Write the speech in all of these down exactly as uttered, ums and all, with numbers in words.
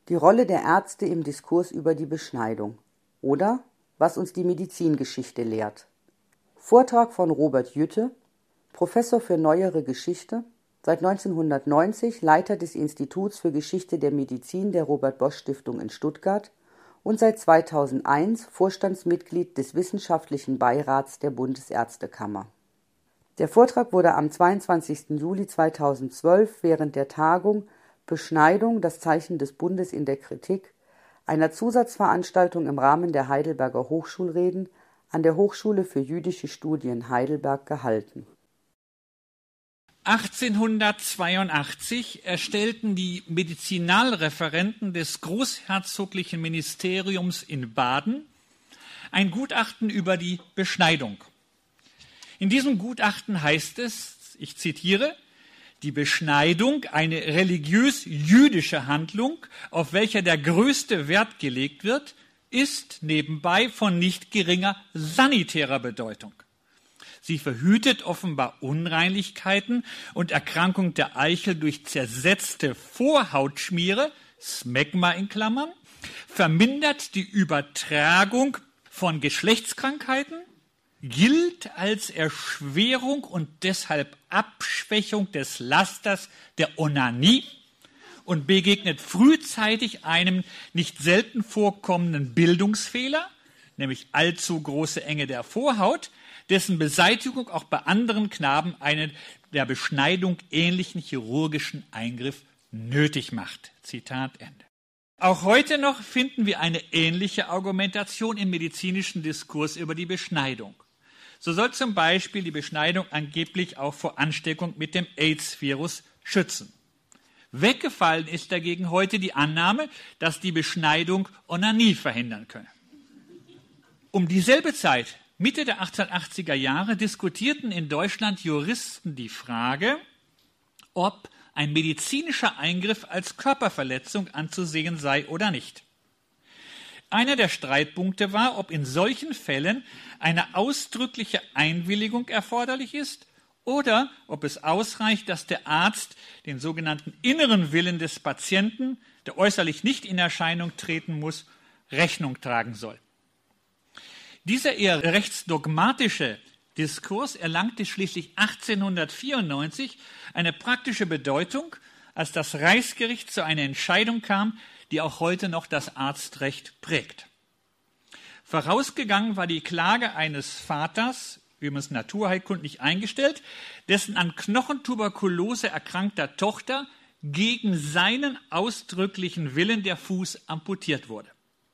Die Rolle der Ärzte im Diskurs über die Beschneidung oder was uns die Medizingeschichte lehrt. Vortrag von Robert Jütte, Professor für Neuere Geschichte, seit neunzehnhundertneunzig Leiter des Instituts für Geschichte der Medizin der Robert-Bosch-Stiftung in Stuttgart und seit zweitausendeins Vorstandsmitglied des Wissenschaftlichen Beirats der Bundesärztekammer. Der Vortrag wurde am zweiundzwanzigsten Juli zweitausendzwölf während der Tagung Beschneidung, das Zeichen des Bundes in der Kritik, einer Zusatzveranstaltung im Rahmen der Heidelberger Hochschulreden an der Hochschule für jüdische Studien Heidelberg gehalten. achtzehnhundertzweiundachtzig erstellten die Medizinalreferenten des Großherzoglichen Ministeriums in Baden ein Gutachten über die Beschneidung. In diesem Gutachten heißt es, ich zitiere, die Beschneidung, eine religiös-jüdische Handlung, auf welcher der größte Wert gelegt wird, ist nebenbei von nicht geringer sanitärer Bedeutung. Sie verhütet offenbar Unreinlichkeiten und Erkrankung der Eichel durch zersetzte Vorhautschmiere, Smegma in Klammern, vermindert die Übertragung von Geschlechtskrankheiten, gilt als Erschwerung und deshalb Abschwächung des Lasters der Onanie und begegnet frühzeitig einem nicht selten vorkommenden Bildungsfehler, nämlich allzu große Enge der Vorhaut, dessen Beseitigung auch bei anderen Knaben einen der Beschneidung ähnlichen chirurgischen Eingriff nötig macht. Zitat Ende. Auch heute noch finden wir eine ähnliche Argumentation im medizinischen Diskurs über die Beschneidung. So soll zum Beispiel die Beschneidung angeblich auch vor Ansteckung mit dem AIDS-Virus schützen. Weggefallen ist dagegen heute die Annahme, dass die Beschneidung Onanie verhindern könne. Um dieselbe Zeit, Mitte der achtzehnhundertachtziger Jahre, diskutierten in Deutschland Juristen die Frage, ob ein medizinischer Eingriff als Körperverletzung anzusehen sei oder nicht. Einer der Streitpunkte war, ob in solchen Fällen eine ausdrückliche Einwilligung erforderlich ist oder ob es ausreicht, dass der Arzt den sogenannten inneren Willen des Patienten, der äußerlich nicht in Erscheinung treten muss, Rechnung tragen soll. Dieser eher rechtsdogmatische Diskurs erlangte schließlich achtzehnhundertvierundneunzig eine praktische Bedeutung, als das Reichsgericht zu einer Entscheidung kam, die auch heute noch das Arztrecht prägt. Vorausgegangen war die Klage eines Vaters, übrigens naturheilkundlich eingestellt, dessen an Knochentuberkulose erkrankter Tochter gegen seinen ausdrücklichen Willen der Fuß amputiert wurde.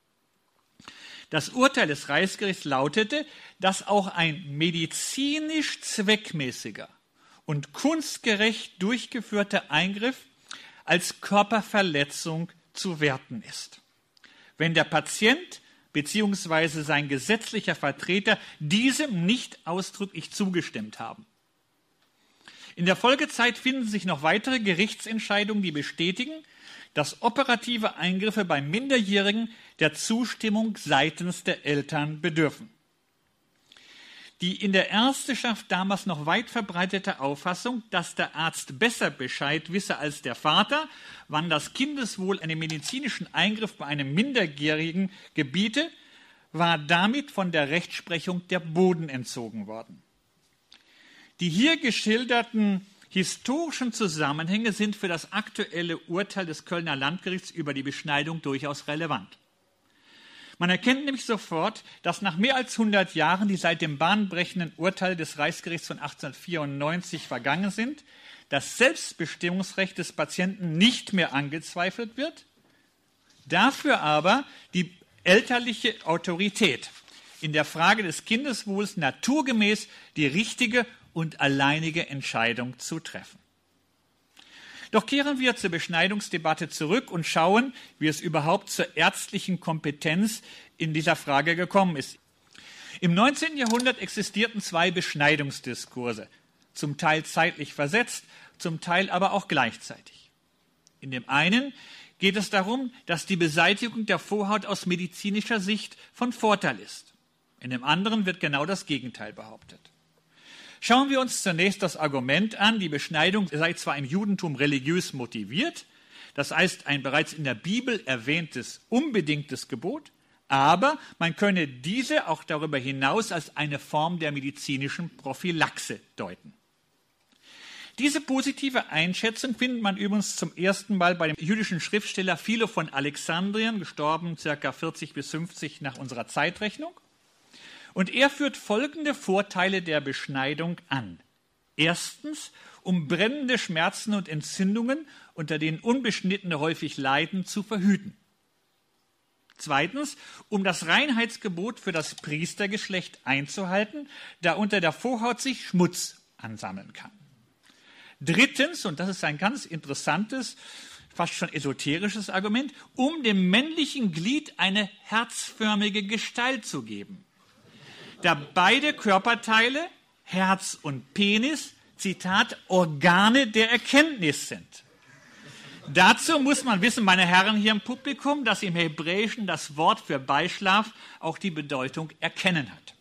Das Urteil des Reichsgerichts lautete, dass auch ein medizinisch zweckmäßiger und kunstgerecht durchgeführter Eingriff als Körperverletzung zu werten ist, wenn der Patient bzw. sein gesetzlicher Vertreter diesem nicht ausdrücklich zugestimmt haben. In der Folgezeit finden sich noch weitere Gerichtsentscheidungen, die bestätigen, dass operative Eingriffe bei Minderjährigen der Zustimmung seitens der Eltern bedürfen. Die in der Ärzteschaft damals noch weit verbreitete Auffassung, dass der Arzt besser Bescheid wisse als der Vater, wann das Kindeswohl einen medizinischen Eingriff bei einem Minderjährigen gebiete, war damit von der Rechtsprechung der Boden entzogen worden. Die hier geschilderten historischen Zusammenhänge sind für das aktuelle Urteil des Kölner Landgerichts über die Beschneidung durchaus relevant. Man erkennt nämlich sofort, dass nach mehr als hundert Jahren, die seit dem bahnbrechenden Urteil des Reichsgerichts von achtzehnhundertvierundneunzig vergangen sind, das Selbstbestimmungsrecht des Patienten nicht mehr angezweifelt wird, dafür aber die elterliche Autorität in der Frage des Kindeswohls naturgemäß die richtige und alleinige Entscheidung zu treffen. Doch kehren wir zur Beschneidungsdebatte zurück und schauen, wie es überhaupt zur ärztlichen Kompetenz in dieser Frage gekommen ist. Im neunzehnten Jahrhundert existierten zwei Beschneidungsdiskurse, zum Teil zeitlich versetzt, zum Teil aber auch gleichzeitig. In dem einen geht es darum, dass die Beseitigung der Vorhaut aus medizinischer Sicht von Vorteil ist. In dem anderen wird genau das Gegenteil behauptet. Schauen wir uns zunächst das Argument an, die Beschneidung sei zwar im Judentum religiös motiviert, Das heißt, ein bereits in der Bibel erwähntes unbedingtes Gebot, aber man könne diese auch darüber hinaus als eine Form der medizinischen Prophylaxe deuten. Diese positive Einschätzung findet man übrigens zum ersten Mal bei dem jüdischen Schriftsteller Philo von Alexandrien, gestorben ca. vierzig bis fünfzig nach unserer Zeitrechnung. Und er führt folgende Vorteile der Beschneidung an. Erstens, um brennende Schmerzen und Entzündungen, unter denen Unbeschnittene häufig leiden, zu verhüten. Zweitens, um das Reinheitsgebot für das Priestergeschlecht einzuhalten, da unter der Vorhaut sich Schmutz ansammeln kann. Drittens, und das ist ein ganz interessantes, fast schon esoterisches Argument, um dem männlichen Glied eine herzförmige Gestalt zu geben, da beide Körperteile, Herz und Penis, Zitat, Organe der Erkenntnis sind. Dazu muss man wissen, meine Herren hier im Publikum, dass im Hebräischen das Wort für Beischlaf auch die Bedeutung erkennen hat.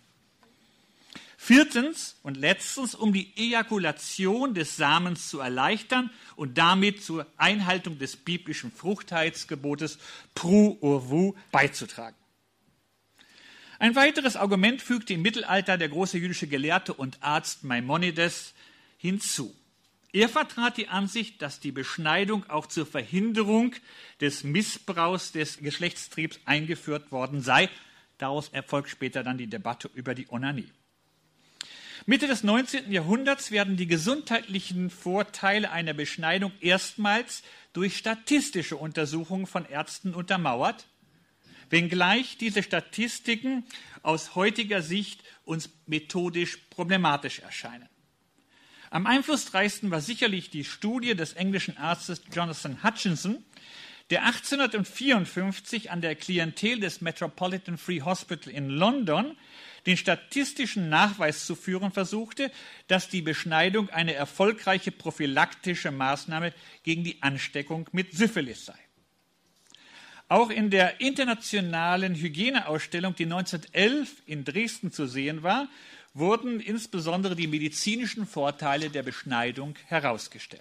Viertens und letztens, um die Ejakulation des Samens zu erleichtern und damit zur Einhaltung des biblischen Fruchtheitsgebotes Pru Urvu beizutragen. Ein weiteres Argument fügte im Mittelalter der große jüdische Gelehrte und Arzt Maimonides hinzu. Er vertrat die Ansicht, dass die Beschneidung auch zur Verhinderung des Missbrauchs des Geschlechtstriebs eingeführt worden sei. Daraus erfolgt später dann die Debatte über die Onanie. Mitte des neunzehnten Jahrhunderts werden die gesundheitlichen Vorteile einer Beschneidung erstmals durch statistische Untersuchungen von Ärzten untermauert, wenngleich diese Statistiken aus heutiger Sicht uns methodisch problematisch erscheinen. Am einflussreichsten war sicherlich die Studie des englischen Arztes Jonathan Hutchinson, der achtzehnhundertvierundfünfzig an der Klientel des Metropolitan Free Hospital in London den statistischen Nachweis zu führen versuchte, dass die Beschneidung eine erfolgreiche prophylaktische Maßnahme gegen die Ansteckung mit Syphilis sei. Auch in der internationalen Hygieneausstellung, die neunzehnhundertelf in Dresden zu sehen war, wurden insbesondere die medizinischen Vorteile der Beschneidung herausgestellt.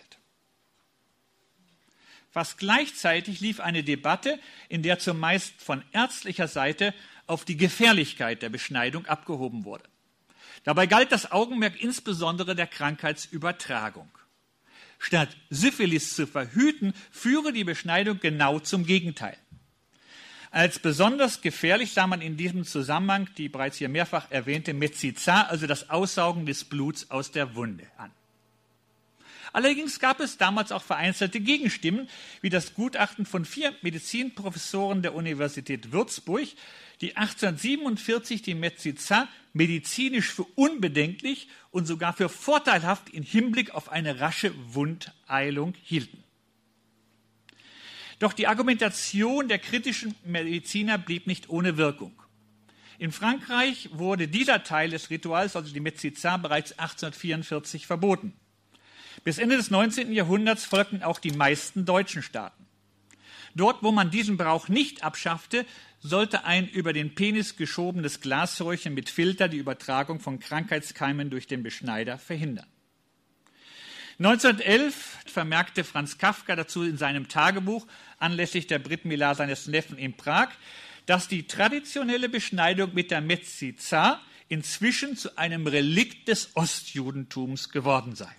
Fast gleichzeitig lief eine Debatte, in der zumeist von ärztlicher Seite auf die Gefährlichkeit der Beschneidung abgehoben wurde. Dabei galt das Augenmerk insbesondere der Krankheitsübertragung. Statt Syphilis zu verhüten, führe die Beschneidung genau zum Gegenteil. Als besonders gefährlich sah man in diesem Zusammenhang die bereits hier mehrfach erwähnte Mezizar, also das Aussaugen des Bluts aus der Wunde, an. Allerdings gab es damals auch vereinzelte Gegenstimmen, wie das Gutachten von vier Medizinprofessoren der Universität Würzburg, die achtzehnhundertsiebenundvierzig die Mezizar medizinisch für unbedenklich und sogar für vorteilhaft im Hinblick auf eine rasche Wundheilung hielten. Doch die Argumentation der kritischen Mediziner blieb nicht ohne Wirkung. In Frankreich wurde dieser Teil des Rituals, also die Mezizar, bereits achtzehnhundertvierundvierzig verboten. Bis Ende des neunzehnten Jahrhunderts folgten auch die meisten deutschen Staaten. Dort, wo man diesen Brauch nicht abschaffte, sollte ein über den Penis geschobenes Glasröhrchen mit Filter die Übertragung von Krankheitskeimen durch den Beschneider verhindern. neunzehnhundertelf vermerkte Franz Kafka dazu in seinem Tagebuch anlässlich der Brit Milah seines Neffen in Prag, dass die traditionelle Beschneidung mit der Mezizar inzwischen zu einem Relikt des Ostjudentums geworden sei.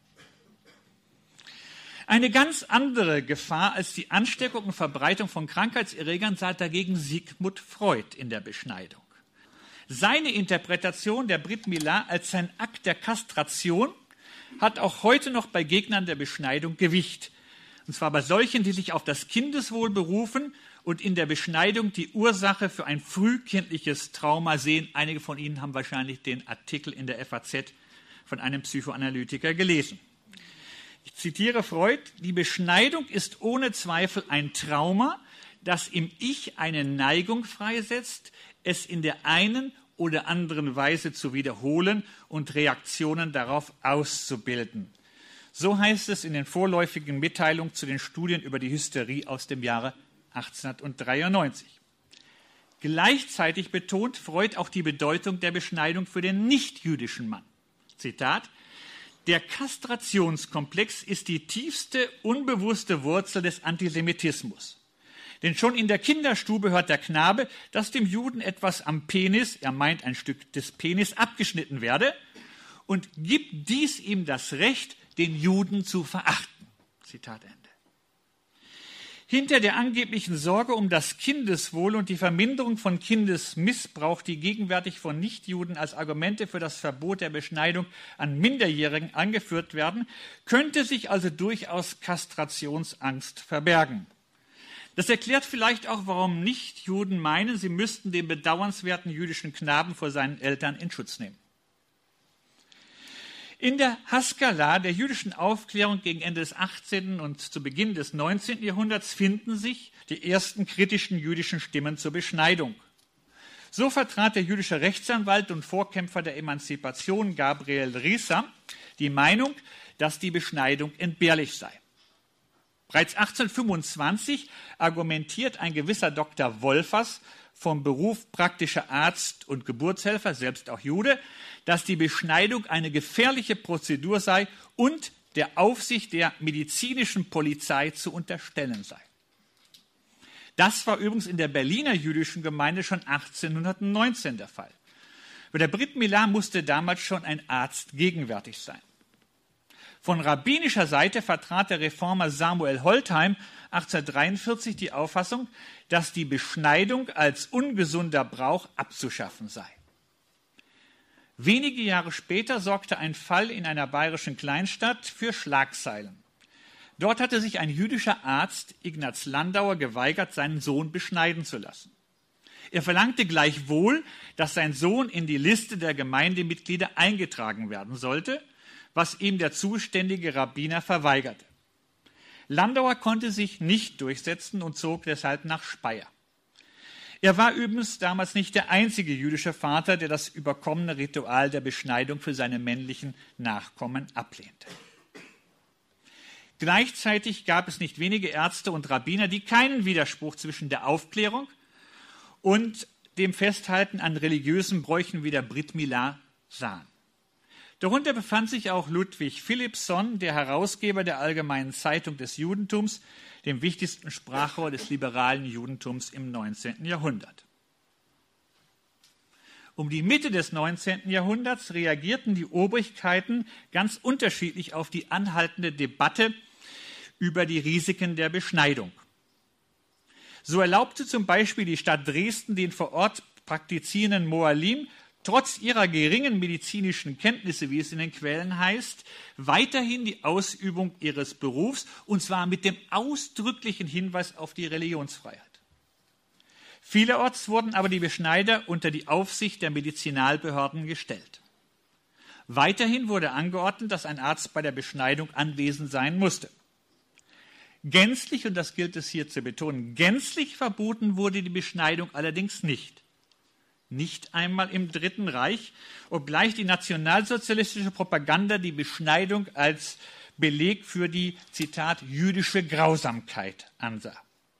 Eine ganz andere Gefahr als die Ansteckung und Verbreitung von Krankheitserregern sah dagegen Sigmund Freud in der Beschneidung. Seine Interpretation der Brit Milah als ein Akt der Kastration hat auch heute noch bei Gegnern der Beschneidung Gewicht. Und zwar bei solchen, die sich auf das Kindeswohl berufen und in der Beschneidung die Ursache für ein frühkindliches Trauma sehen. Einige von Ihnen haben wahrscheinlich den Artikel in der F A Z von einem Psychoanalytiker gelesen. Ich zitiere Freud: Die Beschneidung ist ohne Zweifel ein Trauma, das im Ich eine Neigung freisetzt, es in der einen oder anderen Weise zu wiederholen und Reaktionen darauf auszubilden. So heißt es in den vorläufigen Mitteilungen zu den Studien über die Hysterie aus dem Jahre achtzehnhundertdreiundneunzig. Gleichzeitig betont Freud auch die Bedeutung der Beschneidung für den nichtjüdischen Mann. Zitat: Der Kastrationskomplex ist die tiefste, unbewusste Wurzel des Antisemitismus. Denn schon in der Kinderstube hört der Knabe, dass dem Juden etwas am Penis, er meint ein Stück des Penis, abgeschnitten werde und gibt dies ihm das Recht, den Juden zu verachten. Zitat Ende. Hinter der angeblichen Sorge um das Kindeswohl und die Verminderung von Kindesmissbrauch, die gegenwärtig von Nichtjuden als Argumente für das Verbot der Beschneidung an Minderjährigen angeführt werden, könnte sich also durchaus Kastrationsangst verbergen. Das erklärt vielleicht auch, warum Nichtjuden meinen, sie müssten den bedauernswerten jüdischen Knaben vor seinen Eltern in Schutz nehmen. In der Haskalah der jüdischen Aufklärung gegen Ende des achtzehnten und zu Beginn des neunzehnten Jahrhunderts finden sich die ersten kritischen jüdischen Stimmen zur Beschneidung. So vertrat der jüdische Rechtsanwalt und Vorkämpfer der Emanzipation Gabriel Rissa die Meinung, dass die Beschneidung entbehrlich sei. Bereits achtzehnhundertfünfundzwanzig argumentiert ein gewisser Doktor Wolfers vom Beruf praktischer Arzt und Geburtshelfer, selbst auch Jude, dass die Beschneidung eine gefährliche Prozedur sei und der Aufsicht der medizinischen Polizei zu unterstellen sei. Das war übrigens in der Berliner jüdischen Gemeinde schon achtzehnhundertneunzehn der Fall. Bei der Brit Milah musste damals schon ein Arzt gegenwärtig sein. Von rabbinischer Seite vertrat der Reformer Samuel Holtheim achtzehnhundertdreiundvierzig die Auffassung, dass die Beschneidung als ungesunder Brauch abzuschaffen sei. Wenige Jahre später sorgte ein Fall in einer bayerischen Kleinstadt für Schlagzeilen. Dort hatte sich ein jüdischer Arzt, Ignaz Landauer, geweigert, seinen Sohn beschneiden zu lassen. Er verlangte gleichwohl, dass sein Sohn in die Liste der Gemeindemitglieder eingetragen werden sollte, was ihm der zuständige Rabbiner verweigerte. Landauer konnte sich nicht durchsetzen und zog deshalb nach Speyer. Er war übrigens damals nicht der einzige jüdische Vater, der das überkommene Ritual der Beschneidung für seine männlichen Nachkommen ablehnte. Gleichzeitig gab es nicht wenige Ärzte und Rabbiner, die keinen Widerspruch zwischen der Aufklärung und dem Festhalten an religiösen Bräuchen wie der Brit Milah sahen. Darunter befand sich auch Ludwig Philippson, der Herausgeber der Allgemeinen Zeitung des Judentums, dem wichtigsten Sprachrohr des liberalen Judentums im neunzehnten Jahrhundert. Um die Mitte des neunzehnten Jahrhunderts reagierten die Obrigkeiten ganz unterschiedlich auf die anhaltende Debatte über die Risiken der Beschneidung. So erlaubte zum Beispiel die Stadt Dresden den vor Ort praktizierenden Moalim trotz ihrer geringen medizinischen Kenntnisse, wie es in den Quellen heißt, weiterhin die Ausübung ihres Berufs, und zwar mit dem ausdrücklichen Hinweis auf die Religionsfreiheit. Vielerorts wurden aber die Beschneider unter die Aufsicht der Medizinalbehörden gestellt. Weiterhin wurde angeordnet, dass ein Arzt bei der Beschneidung anwesend sein musste. Gänzlich, und das gilt es hier zu betonen, gänzlich verboten wurde die Beschneidung allerdings nicht. Nicht einmal im Dritten Reich, obgleich die nationalsozialistische Propaganda die Beschneidung als Beleg für die, Zitat, jüdische Grausamkeit ansah.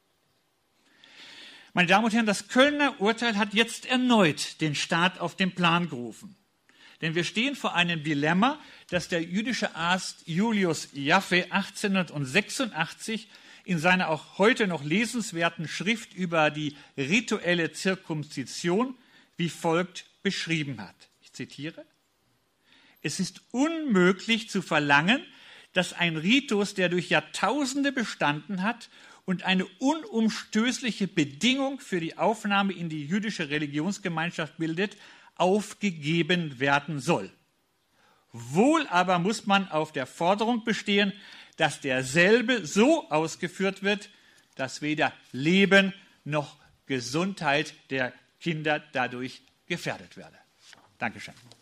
Meine Damen und Herren, das Kölner Urteil hat jetzt erneut den Staat auf den Plan gerufen. Denn wir stehen vor einem Dilemma, das der jüdische Arzt Julius Jaffe achtzehnhundertsechsundachtzig in seiner auch heute noch lesenswerten Schrift über die rituelle Zirkumzision wie folgt beschrieben hat. Ich zitiere: Es ist unmöglich zu verlangen, dass ein Ritus, der durch Jahrtausende bestanden hat und eine unumstößliche Bedingung für die Aufnahme in die jüdische Religionsgemeinschaft bildet, aufgegeben werden soll. Wohl aber muss man auf der Forderung bestehen, dass derselbe so ausgeführt wird, dass weder Leben noch Gesundheit der Kinder dadurch gefährdet werde. Dankeschön.